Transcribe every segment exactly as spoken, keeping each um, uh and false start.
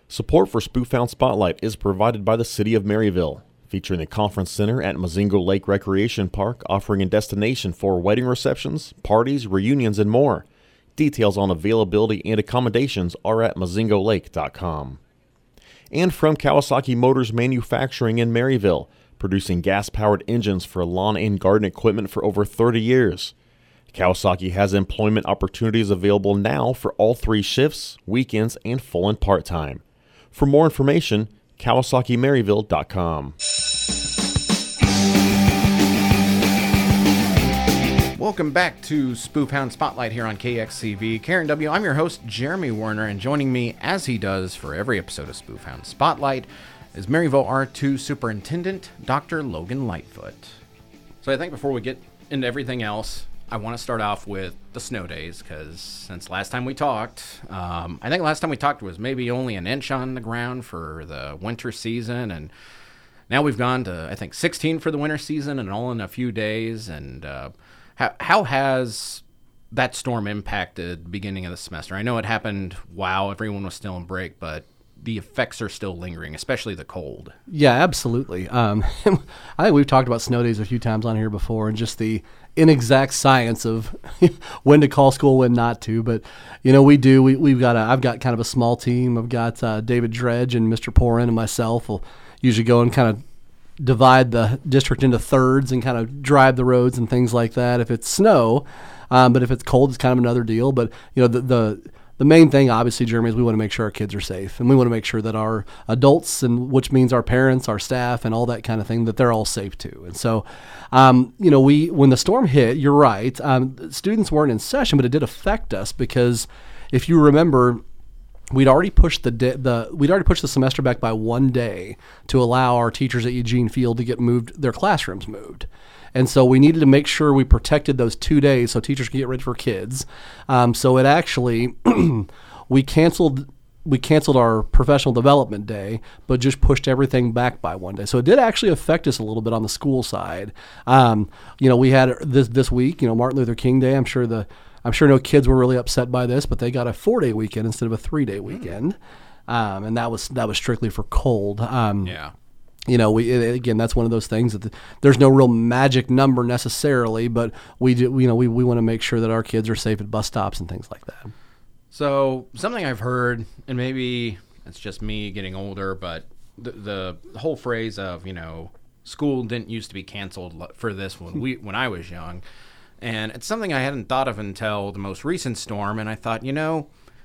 Support for Spoofhound Spotlight is provided by the City of Maryville, featuring the Conference Center at Mozingo Lake Recreation Park, offering a destination for wedding receptions, parties, reunions, and more. Details on availability and accommodations are at mozingo lake dot com. And from Kawasaki Motors Manufacturing in Maryville, producing gas-powered engines for lawn and garden equipment for over thirty years. Kawasaki has employment opportunities available now for all three shifts, weekends, and full and part-time. For more information, kawasaki maryville dot com. Welcome back to Spoofhound Spotlight here on K X C V. Karen W. I'm your host, Jeremy Warner, and joining me, as he does for every episode of Spoofhound Spotlight, is Maryville R two Superintendent, Doctor Logan Lightfoot. So I think before we get into everything else, I want to start off with the snow days, because since last time we talked, um, I think last time we talked was maybe only an inch on the ground for the winter season, and now we've gone to, I think, sixteen for the winter season, and all in a few days. And uh, how, how has that storm impacted the beginning of the semester? I know it happened while everyone was still in break, but the effects are still lingering, especially the cold. Yeah, absolutely. Um, I think we've talked about snow days a few times on here before, and just the inexact science of when to call school, when not to. But you know, we do. We, we've got. A, I've got kind of a small team. I've got uh, David Dredge and Mister Porin and myself will usually go and kind of divide the district into thirds and kind of drive the roads and things like that. If it's snow, um, but if it's cold, it's kind of another deal. But you know, the the The main thing, obviously, Jeremy, is we want to make sure our kids are safe, and we want to make sure that our adults, and which means our parents, our staff, and all that kind of thing, that they're all safe too. And so, um, you know, we when the storm hit, you're right, um, students weren't in session, but it did affect us because, if you remember, we'd already pushed the de- the we'd already pushed the semester back by one day to allow our teachers at Eugene Field to get moved, their classrooms moved. And so we needed to make sure we protected those two days so teachers could get ready for kids. Um, so it actually, we canceled we canceled our professional development day, but just pushed everything back by one day. So it did actually affect us a little bit on the school side. Um, you know, we had this this week, you know, Martin Luther King Day. I'm sure the I'm sure no kids were really upset by this, but they got a four day weekend instead of a three day weekend, um, and that was that was strictly for cold. Um, yeah. You know, we again, that's one of those things that the, there's no real magic number necessarily, but we do, you know, we, we want to make sure that our kids are safe at bus stops and things like that. So something I've heard, and maybe it's just me getting older, but the, the whole phrase of, you know, school didn't used to be canceled for this when we when I was young, and it's something I hadn't thought of until the most recent storm, and I thought, you know,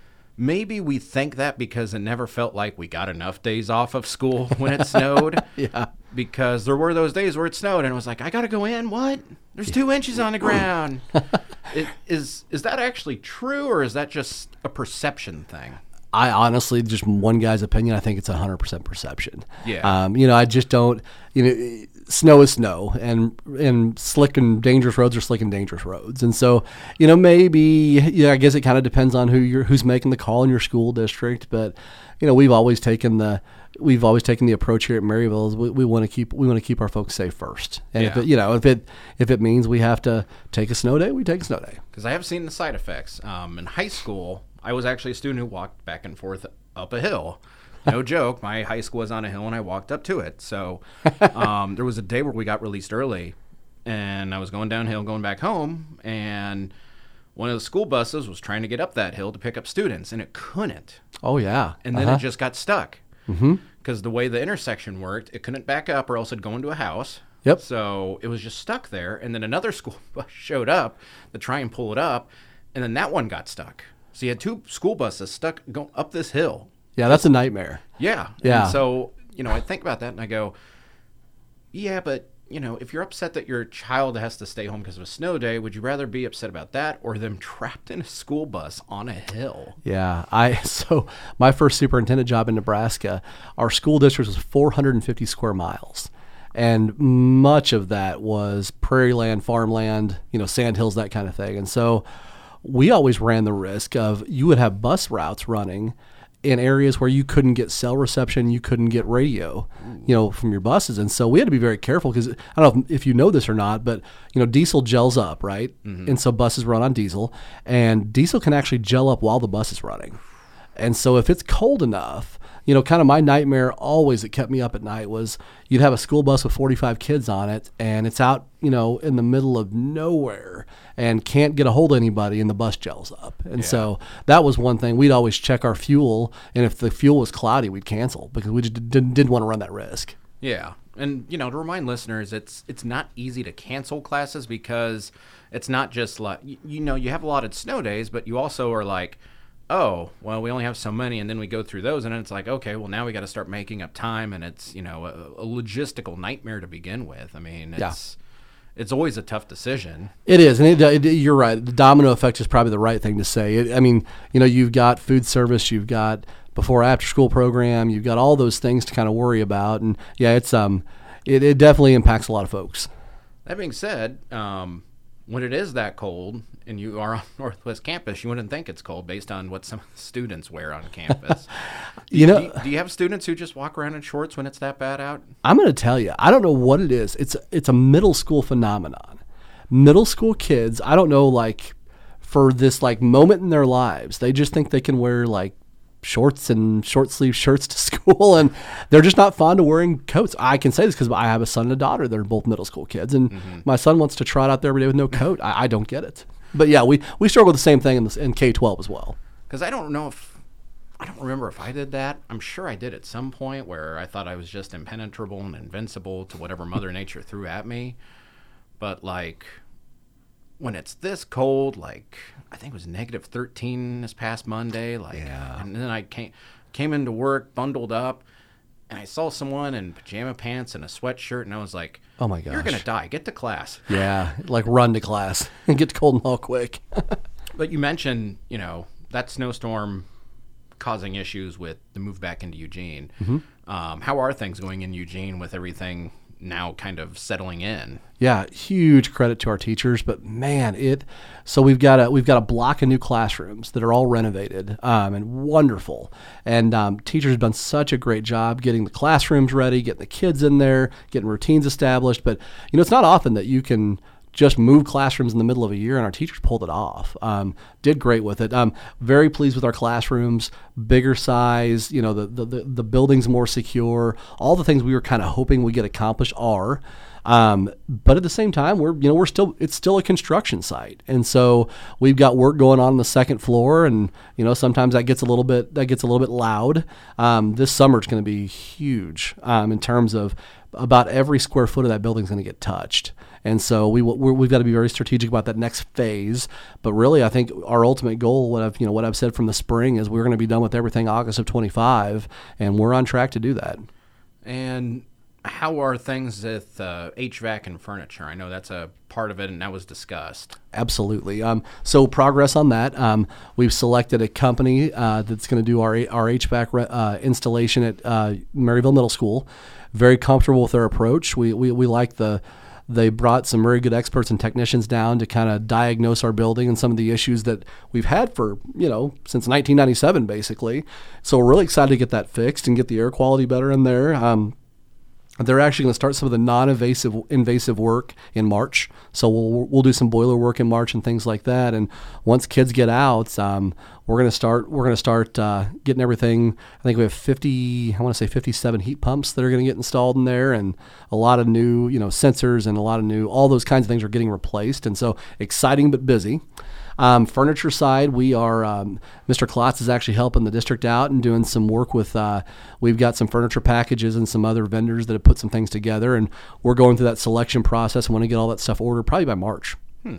maybe we think that because it never felt like we got enough days off of school when it snowed. Yeah. Because there were those days where it snowed and it was like, I got to go in? What? There's two inches on the ground. it, is is that actually true, or is that just a perception thing? I honestly, just one guy's opinion, I think it's one hundred percent perception. Yeah. Um, you know, I just don't, you know, snow is snow, and and slick and dangerous roads are slick and dangerous roads. And so, you know, maybe, yeah, I guess it kind of depends on who you're, who's making the call in your school district. But, you know, we've always taken the, we've always taken the approach here at Maryville is we, we want to keep, we want to keep our folks safe first. And yeah. if it, you know, if it, if it means we have to take a snow day, we take a snow day. Because I have seen the side effects. Um, in high school, I was actually a student who walked back and forth up a hill. No joke. My high school was on a hill, and I walked up to it. So um, there was a day where we got released early, and I was going downhill, going back home, and one of the school buses was trying to get up that hill to pick up students, and it couldn't. Oh, yeah. And then uh-huh. it just got stuck. Mm-hmm. Because the way the intersection worked, it couldn't back up or else it'd go into a house. Yep. So it was just stuck there, and then another school bus showed up to try and pull it up, and then that one got stuck. So you had two school buses stuck going up this hill. Yeah, that's a nightmare. Yeah. Yeah. And so, you know, I think about that and I go, yeah, but, you know, if you're upset that your child has to stay home because of a snow day, would you rather be upset about that or them trapped in a school bus on a hill? Yeah. I so my first superintendent job in Nebraska, our school district was four hundred fifty square miles. And much of that was prairie land, farmland, you know, sand hills, that kind of thing. And so we always ran the risk of you would have bus routes running in areas where you couldn't get cell reception, you couldn't get radio, you know, from your buses. And so we had to be very careful because I don't know if, if you know this or not, but, you know, diesel gels up, right? Mm-hmm. And so buses run on diesel, and diesel can actually gel up while the bus is running. And so if it's cold enough, you know, kind of my nightmare always that kept me up at night was you'd have a school bus with forty-five kids on it, and it's out, you know, in the middle of nowhere and can't get a hold of anybody, and the bus gels up. And Yeah. so that was one thing. We'd always check our fuel, and if the fuel was cloudy, we'd cancel because we just didn't, didn't want to run that risk. Yeah. And, you know, to remind listeners, it's it's not easy to cancel classes because it's not just like, you, you know, you have allotted snow days, but you also are like, oh, well, we only have so many, and then we go through those, and then it's like, okay, well, now we got to start making up time, and it's, you know, a, a logistical nightmare to begin with. I mean, it's it's always a tough decision. It is, and it, it, you're right. The domino effect is probably the right thing to say. It, I mean, you know, you've got food service, you've got before after school program, you've got all those things to kind of worry about, and yeah, it's um, it, it definitely impacts a lot of folks. That being said, um, when it is that cold and you are on Northwest campus, you wouldn't think it's cold based on what some of the students wear on campus. do, You know- do you, do you have students who just walk around in shorts when it's that bad out? I'm going to tell you, I don't know what it is. It's it's a middle school phenomenon. Middle school kids, I don't know, like for this like moment in their lives, they just think they can wear like shorts and short sleeve shirts to school, and they're just not fond of wearing coats. I can say this because I have a son and a daughter. They're both middle school kids, and Mm-hmm. my son wants to trot out there every day with no coat. I, I don't get it. But yeah, we, we struggle with the same thing in, this, in K twelve as well. Because I don't know if, I don't remember if I did that. I'm sure I did at some point where I thought I was just impenetrable and invincible to whatever Mother Nature threw at me. But like, when it's this cold, like, I think it was negative thirteen this past Monday, like, Yeah. and then I came, came into work bundled up, and I saw someone in pajama pants and a sweatshirt, and I was like, Oh my you're gosh. going to die. Get to class. Yeah, like run to class and get cold and all quick. But you mentioned, you know, that snowstorm causing issues with the move back into Eugene. Mm-hmm. Um, how are things going in Eugene with everything now kind of settling in? Yeah, huge credit to our teachers, but man, it. So we've got a we've got a block of new classrooms that are all renovated um, and wonderful, and um, teachers have done such a great job getting the classrooms ready, getting the kids in there, getting routines established. But you know, it's not often that you can just move classrooms in the middle of a year, and our teachers pulled it off. Um, did great with it. Um, very pleased with our classrooms, bigger size. You know, the the the, the building's more secure. All the things we were kind of hoping we get accomplished are. Um, but at the same time, we're you know we're still it's still a construction site, and so we've got work going on on the second floor, and you know sometimes that gets a little bit that gets a little bit loud. Um, this summer it's going to be huge um, in terms of about every square foot of that building is going to get touched. And so we we're, we've got to be very strategic about that next phase. But really, I think our ultimate goal, what I've you know what I've said from the spring, is we're going to be done with everything August of twenty-five, and we're on track to do that. And how are things with uh, H V A C and furniture? I know that's a part of it, and that was discussed. Absolutely. Um, so progress on that. Um, we've selected a company uh, that's going to do our our H V A C re- uh, installation at uh, Maryville Middle School. Very comfortable with their approach. We we, we like the. They brought some very good experts and technicians down to kind of diagnose our building and some of the issues that we've had for, you know, since nineteen ninety-seven, basically. So we're really excited to get that fixed and get the air quality better in there. Um, they're actually going to start some of the non-invasive invasive work in March. So we'll we'll do some boiler work in March and things like that. And once kids get out, um, we're going to start we're going to start uh, getting everything. I think we have fifty, I want to say fifty-seven heat pumps that are going to get installed in there, and a lot of new, you know, sensors and a lot of new, all those kinds of things are getting replaced. And so exciting but busy. Um, furniture side, we are, um, Mister Klotz is actually helping the district out and doing some work with, uh, we've got some furniture packages and some other vendors that have put some things together, and we're going through that selection process and want to get all that stuff ordered probably by March.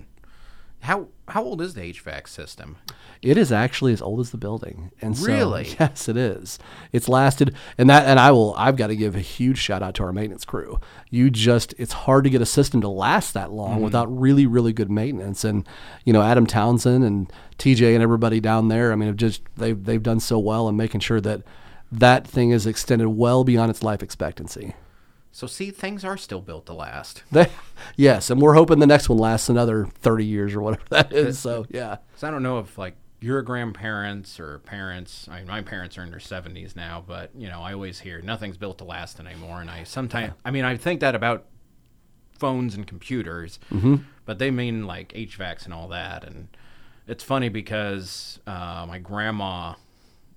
How how old is the H V A C system? It is actually as old as the building. And so, Really? yes, it is. It's lasted, and that, and I will, I've got to give a huge shout out to our maintenance crew. You just, it's hard to get a system to last that long without really, really good maintenance. And, you know, Adam Townsend and T J and everybody down there, I mean, have just, they've, they've done so well in making sure that that thing is extended well beyond its life expectancy. So see, things are still built to last. They, yes, and we're hoping the next one lasts another thirty years or whatever that is. So, yeah. So I don't know if like your grandparents or parents, I mean, my parents are in their seventies now, but you know, I always hear nothing's built to last anymore. And I sometimes, I mean, I think that about phones and computers, Mm-hmm. but they mean like H V A Cs and all that. And it's funny because uh, my grandma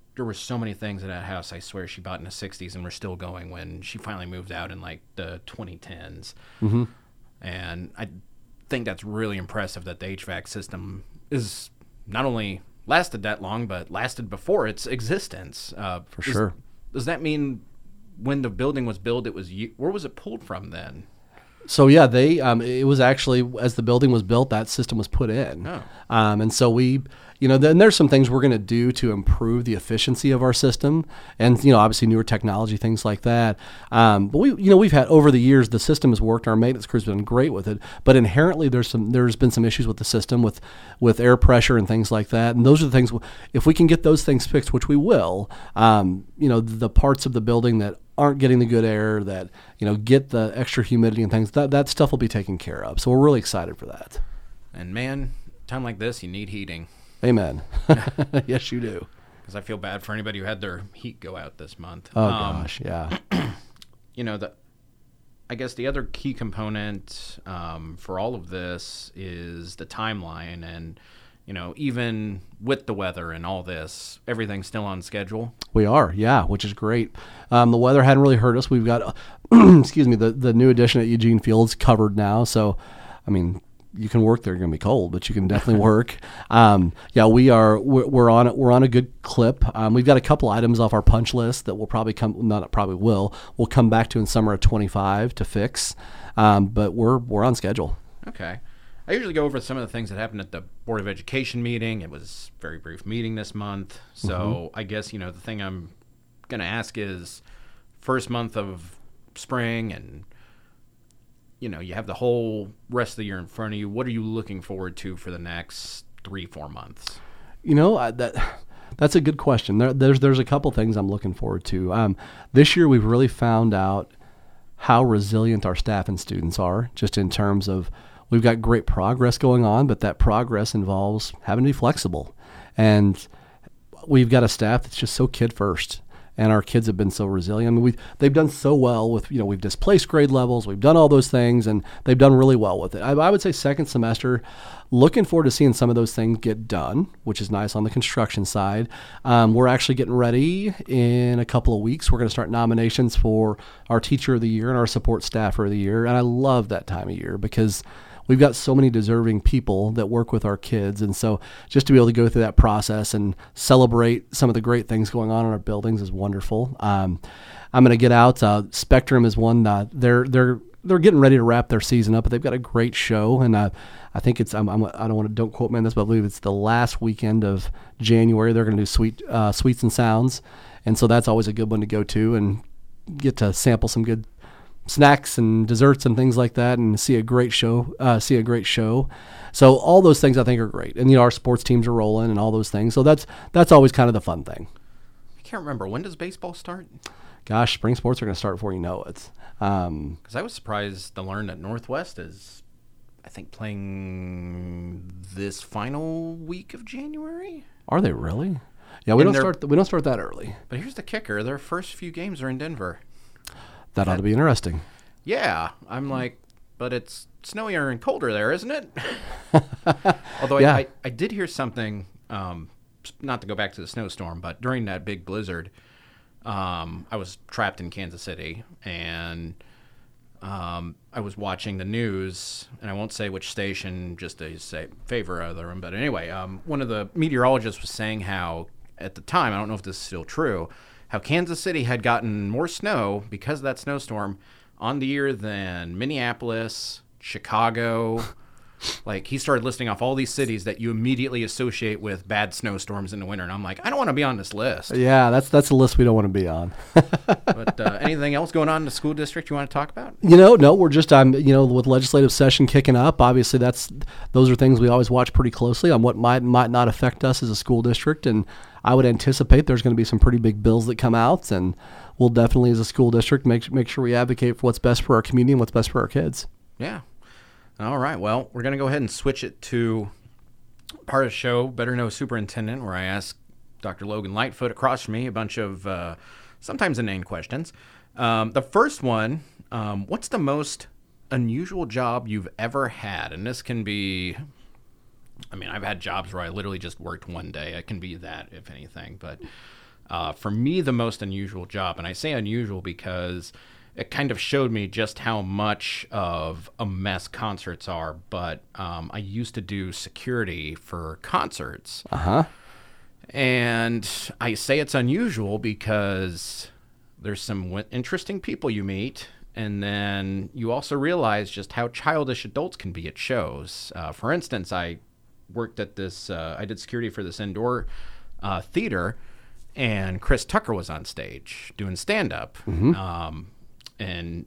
there were so many things in that house, I swear, she bought in the sixties and were still going when she finally moved out in like the twenty tens. Mm-hmm. And I think that's really impressive that the H V A C system is not only lasted that long, but lasted before its existence. Uh, For is, sure. Does that mean when the building was built, it was where was it pulled from then? So yeah, they um, it was actually as the building was built, that system was put in, Oh. um, and so we, you know, then there's some things we're going to do to improve the efficiency of our system, and you know, obviously newer technology, things like that. Um, but we, you know, we've had over the years the system has worked. Our maintenance crew's been great with it, but inherently there's some there's been some issues with the system with with air pressure and things like that. And those are the things if we can get those things fixed, which we will, um, you know, the parts of the building that aren't getting the good air, that, you know, get the extra humidity and things, that that stuff will be taken care of. So we're really excited for that. And man, time like this, you need heating. Amen. Yes, you do. Because I feel bad for anybody who had their heat go out this month. Oh Um, gosh, yeah. You know, the I guess the other key component um, for all of this is the timeline. And, you know, even with the weather and all this, everything's still on schedule. We are, yeah, which is great. Um, the weather hadn't really hurt us. We've got, excuse me, the, the new addition at Eugene Field's covered now. So, I mean, you can work there. You're gonna be cold, but you can definitely work. Um, yeah, we are. We're, we're on it. We're on a good clip. Um, we've got a couple items off our punch list that will probably come. Not probably will. We'll come back to in summer of twenty-five to fix. Um, but we're we're on schedule. Okay. I usually go over some of the things that happened at the Board of Education meeting. It was a very brief meeting this month. So mm-hmm. I guess, you know, the thing I'm going to ask is first month of spring and, you know, you have the whole rest of the year in front of you. What are you looking forward to for the next three, four months? You know, I, that that's a good question. There, there's there's a couple things I'm looking forward to. Um, this year we've really found out how resilient our staff and students are, just in terms of we've got great progress going on, but that progress involves having to be flexible. And we've got a staff that's just so kid first. And our kids have been so resilient. I mean, we they've done so well with, you know, we've displaced grade levels, we've done all those things, and they've done really well with it. I, I would say second semester, looking forward to seeing some of those things get done, which is nice on the construction side. Um, we're actually getting ready in a couple of weeks. We're going to start nominations for our Teacher of the Year and our Support Staffer of the Year. And I love that time of year because we've got so many deserving people that work with our kids. And so just to be able to go through that process and celebrate some of the great things going on in our buildings is wonderful. Um, I'm going to get out. Uh, Spectrum is one. Uh, they're they're they're getting ready to wrap their season up, but they've got a great show. And uh, I think it's I'm, I'm, I don't want to don't quote me on this, but I believe it's the last weekend of January. They're going to do sweet uh, sweets and sounds, and so that's always a good one to go to and get to sample some good snacks and desserts and things like that, and see a great show. Uh, see a great show. So all those things I think are great, and you know our sports teams are rolling and all those things. So that's that's always kind of the fun thing. I can't remember, when does baseball start? Gosh, spring sports are going to start before you know it. Um, Because I was surprised to learn that Northwest is, I think, playing this final week of January. Are they really? Yeah, we And don't start. We don't start that early. But here's the kicker: their first few games are in Denver. That ought to be interesting. Yeah, I'm like, but it's snowier and colder there, isn't it? Although Yeah. I, I, I did hear something, um, not to go back to the snowstorm, but during that big blizzard, um, I was trapped in Kansas City, and um, I was watching the news, and I won't say which station, just to say favor other them, but anyway, um, one of the meteorologists was saying how, at the time, I don't know if this is still true, how Kansas City had gotten more snow because of that snowstorm on the year than Minneapolis, Chicago. Like, he started listing off all these cities that you immediately associate with bad snowstorms in the winter. And I'm like, I don't want to be on this list. Yeah, that's that's a list we don't want to be on. But uh, anything else going on in the school district you want to talk about? You know, no, we're just, um, you know, with legislative session kicking up, obviously that's, those are things we always watch pretty closely on what might, might not affect us as a school district. And I would anticipate there's going to be some pretty big bills that come out, and we'll definitely, as a school district, make, make sure we advocate for what's best for our community and what's best for our kids. Yeah. All right. Well, we're going to go ahead and switch it to part of the show, Better Know Superintendent, where I ask Doctor Logan Lightfoot across from me a bunch of uh, sometimes inane questions. Um, the first one, um, what's the most unusual job you've ever had? And this can be, I mean, I've had jobs where I literally just worked one day. It can be that, if anything. But uh, for me, the most unusual job. And I say unusual because it kind of showed me just how much of a mess concerts are. But um, I used to do security for concerts. Uh-huh. And I say it's unusual because there's some w- interesting people you meet. And then you also realize just how childish adults can be at shows. Uh, for instance, I worked at this, uh, I did security for this indoor uh, theater, and Chris Tucker was on stage doing stand-up. Mm-hmm. Um, and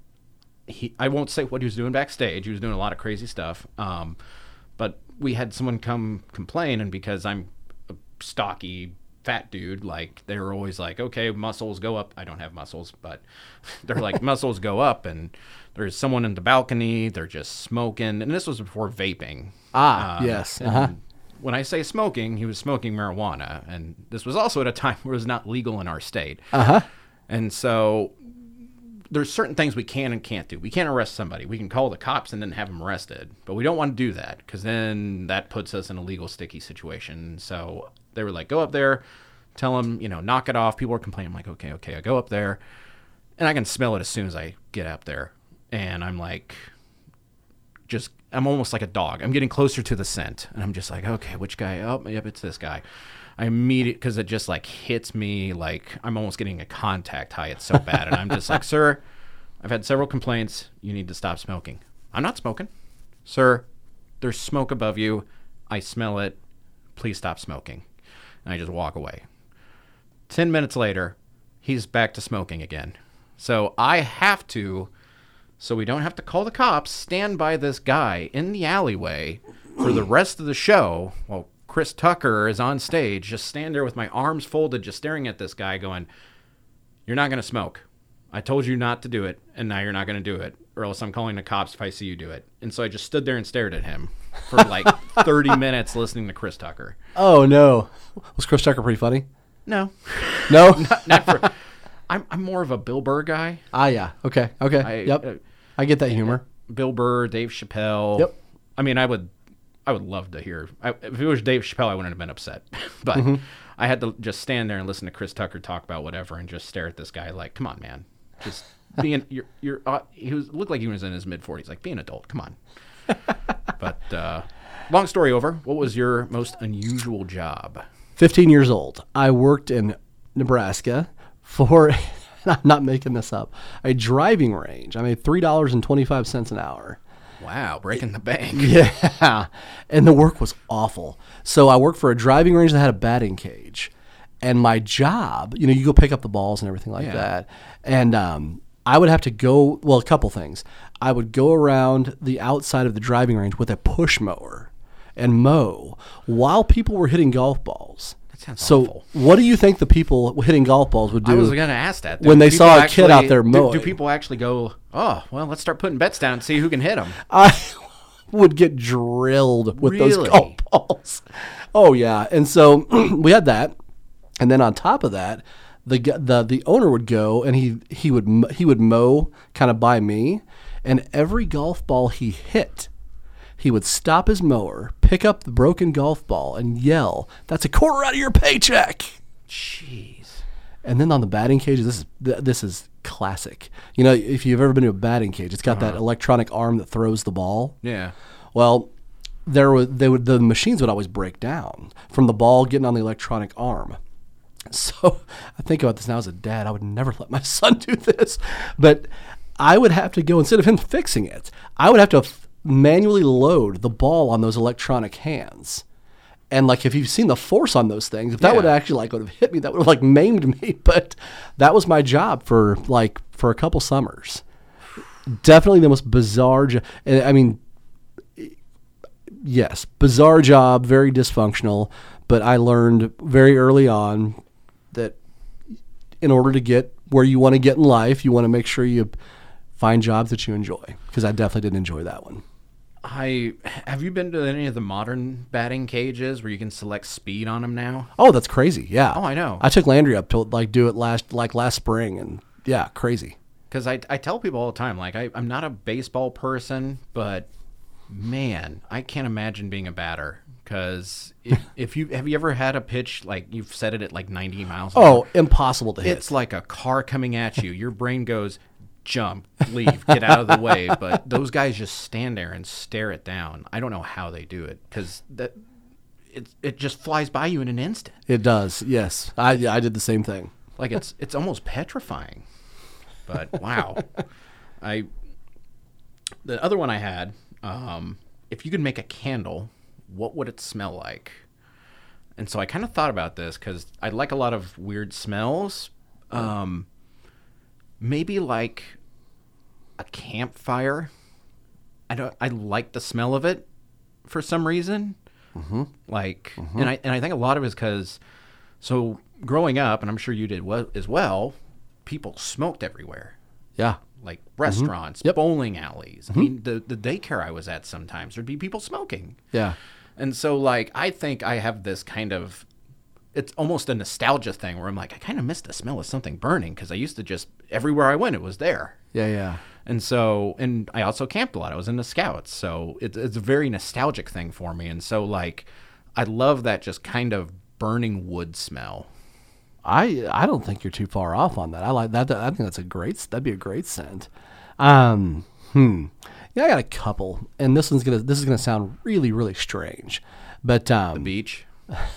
he, I won't say what he was doing backstage. He was doing a lot of crazy stuff. Um, but we had someone come complain, and because I'm a stocky, fat dude, like they were always like, okay, muscles go up. I don't have muscles, but they're like, muscles go up, and there's someone in the balcony, they're just smoking. And this was before vaping. Ah, Um, yes. and Uh-huh. When I say smoking, he was smoking marijuana, and this was also at a time where it was not legal in our state. Uh-huh. And so there's certain things we can and can't do. We can't arrest somebody. We can call the cops and then have them arrested, but we don't want to do that because then that puts us in a legal sticky situation. So they were like, go up there, tell them, you know, knock it off. People were complaining. I'm like, okay, okay. I go up there, and I can smell it as soon as I get up there. And I'm like, just, I'm almost like a dog. I'm getting closer to the scent. And I'm just like, okay, which guy? Oh, yep, it's this guy. I immediately, because it just like hits me like I'm almost getting a contact high. It's so bad. And I'm just like, sir, I've had several complaints. You need to stop smoking. I'm not smoking. Sir, there's smoke above you. I smell it. Please stop smoking. And I just walk away. Ten minutes later, he's back to smoking again. So I have to, so we don't have to call the cops, stand by this guy in the alleyway for the rest of the show while Chris Tucker is on stage, just stand there with my arms folded, just staring at this guy going, you're not going to smoke. I told you not to do it, and now you're not going to do it, or else I'm calling the cops if I see you do it. And so I just stood there and stared at him for like thirty minutes listening to Chris Tucker. Oh, no. Was Chris Tucker pretty funny? No. No? not, not for, I'm, I'm more of a Bill Burr guy. Ah, yeah. Okay. Okay. I, yep. uh, I get that humor. Bill Burr, Dave Chappelle. Yep. I mean, I would I would love to hear. I, if it was Dave Chappelle, I wouldn't have been upset. But mm-hmm. I had to just stand there and listen to Chris Tucker talk about whatever and just stare at this guy like, come on, man. Just being, you're, you're, uh, he was, looked like he was in his mid forties. Like, be an adult. Come on. But uh, long story over. What was your most unusual job? fifteen years old. I worked in Nebraska for, I'm not making this up, a driving range. I made three dollars and twenty-five cents an hour. Wow, breaking the bank. Yeah, and the work was awful. So I worked for a driving range that had a batting cage. And my job, you know, you go pick up the balls and everything like Yeah. that. And um, I would have to go, well, a couple things. I would go around the outside of the driving range with a push mower and mow while people were hitting golf balls. That sounds so awful. what do you think the people hitting golf balls would do? I was going to ask that. when they people saw a actually, kid out there do- mowing? Do, people actually go, oh, well, let's start putting bets down and see who can hit them? I would get drilled with those Really? golf balls. Oh yeah, and so we had that, and then on top of that, the gu- the the owner would go and he he would m- he would mow kind of by me, and every golf ball he hit, he would stop his mower, pick up the broken golf ball, and yell, "That's a quarter out of your paycheck!" Jeez. And then on the batting cage, this is th- this is classic. You know, if you've ever been to a batting cage, it's got that electronic arm that throws the ball. Yeah. Well, there were they would the machines would always break down from the ball getting on the electronic arm. So I think about this now as a dad. I would never let my son do this, but I would have to go instead of him fixing it. I would have to f- manually load the ball on those electronic hands. And like if you've seen the force on those things, if that Yeah. would actually like would have hit me, that would have like maimed me. But that was my job for like for a couple summers. Definitely the most bizarre. Jo- I mean, yes, bizarre job, very dysfunctional. But I learned very early on that in order to get where you want to get in life, you want to make sure you find jobs that you enjoy. Because I definitely didn't enjoy that one. I have you been to any of the modern batting cages where you can select speed on them now? Oh, that's crazy. Yeah. Oh, I know. I took Landry up to like do it last like last spring, and yeah, crazy. Because I, I tell people all the time, like I, I'm not a baseball person, but man, I can't imagine being a batter Because if, if you have you ever had a pitch like you've set it at like ninety miles an Oh, hour? impossible to hit. It's like a car coming at you. Your brain goes, jump, leave, get out of the way. But those guys just stand there and stare it down. I don't know how they do it because that it it just flies by you in an instant. It does. Yes, I I did the same thing. Like it's it's almost petrifying. But wow, I the other one I had. Um, if you could make a candle, what would it smell like? And so I kind of thought about this because I like a lot of weird smells. Um, maybe like a campfire. I don't. I like the smell of it for some reason. Mm-hmm. Like, mm-hmm. and I and I think a lot of it is because, so growing up, and I'm sure you did well, as well. People smoked everywhere. Yeah. Like restaurants, mm-hmm. yep. bowling alleys. Mm-hmm. I mean, the the daycare I was at sometimes there'd be people smoking. Yeah. And so, like, I think I have this kind of, it's almost a nostalgia thing where I'm like, I kind of miss the smell of something burning because I used to just, everywhere I went, it was there. Yeah, yeah. And so, and I also camped a lot. I was in the Scouts. So it, it's a very nostalgic thing for me. And so, like, I love that just kind of burning wood smell. I I don't think you're too far off on that. I like that. I think that's a great. That'd be a great scent. Um, hmm. Yeah, I got a couple, and this one's gonna. This is gonna sound really, really strange, but um, The beach.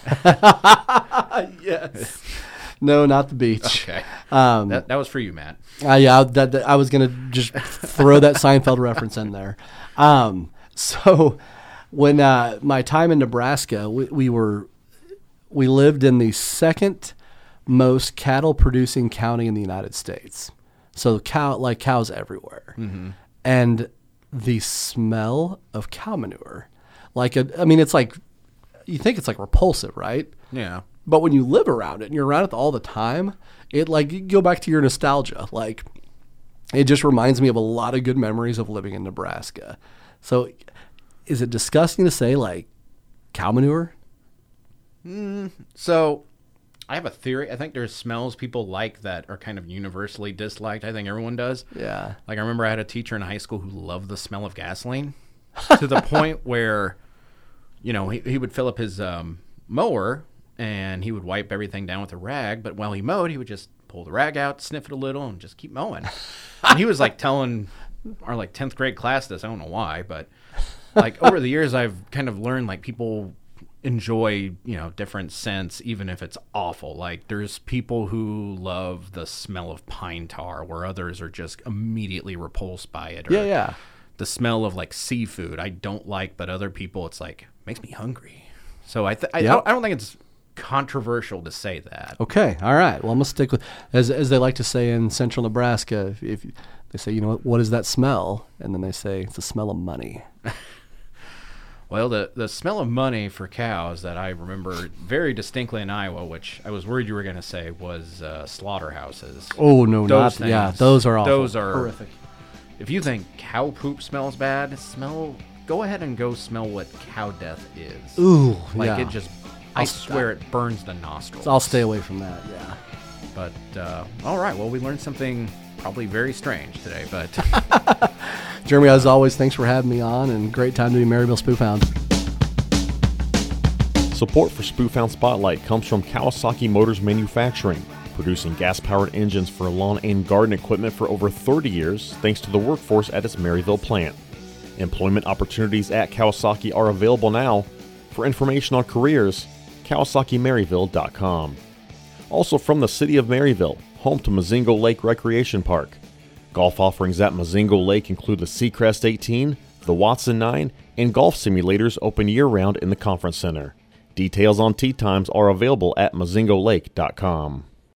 Yes. No, not the beach. Okay. Um, that, that was for you, Matt. Uh, yeah, that, that I was gonna just throw that Seinfeld reference in there. Um, so when uh, my time in Nebraska, we, we were we lived in the second most cattle producing county in the United States. So cow like cows everywhere. Mm-hmm. And the smell of cow manure, like a, I mean, it's like, you think it's like repulsive, right? Yeah. But when you live around it and you're around it all the time, it like, you go back to your nostalgia. Like, it just reminds me of a lot of good memories of living in Nebraska. So is it disgusting to say like cow manure? Mm, so I have a theory. I think there's smells people like that are kind of universally disliked. I think everyone does. Yeah. Like I remember I had a teacher in high school who loved the smell of gasoline to the point where, you know, he, he would fill up his um, mower and he would wipe everything down with a rag. But while he mowed, he would just pull the rag out, sniff it a little, and just keep mowing. And he was like telling our like tenth grade class this. I don't know why, but like over the years, I've kind of learned like people enjoy, you know, different scents, even if it's awful. Like there's people who love the smell of pine tar where others are just immediately repulsed by it. Or Yeah, yeah. the smell of like seafood I don't like, but other people it's like makes me hungry. So I th- I, Yep. I, don't, I don't think it's controversial to say that. Okay, all right. Well, I'm gonna stick with, as as they like to say in Central Nebraska. If, if they say, you know, what, what is that smell? And then they say it's the smell of money. Well, the, the smell of money for cows that I remember very distinctly in Iowa, which I was worried you were going to say, was uh, slaughterhouses. Oh no, Those not yeah. things. Those are awful. Those are horrific. If you think cow poop smells bad, smell. Go ahead and go smell what cow death is. Ooh, like yeah. it just. I I'll swear st- it burns the nostrils. So I'll stay away from that. Yeah. But uh, all right, well, we learned something probably very strange today. But Jeremy, as always, thanks for having me on, and great time to be Maryville Spoof Hound. Support for Spoof Hound Spotlight comes from Kawasaki Motors Manufacturing, producing gas-powered engines for lawn and garden equipment for over thirty years, thanks to the workforce at its Maryville plant. Employment opportunities at Kawasaki are available now. For information on careers, Kawasaki Maryville dot com. Also from the city of Maryville, home to Mozingo Lake Recreation Park. Golf offerings at Mozingo Lake include the Seacrest eighteen, the Watson nine, and golf simulators open year-round in the conference center. Details on tee times are available at Mozingo Lake dot com.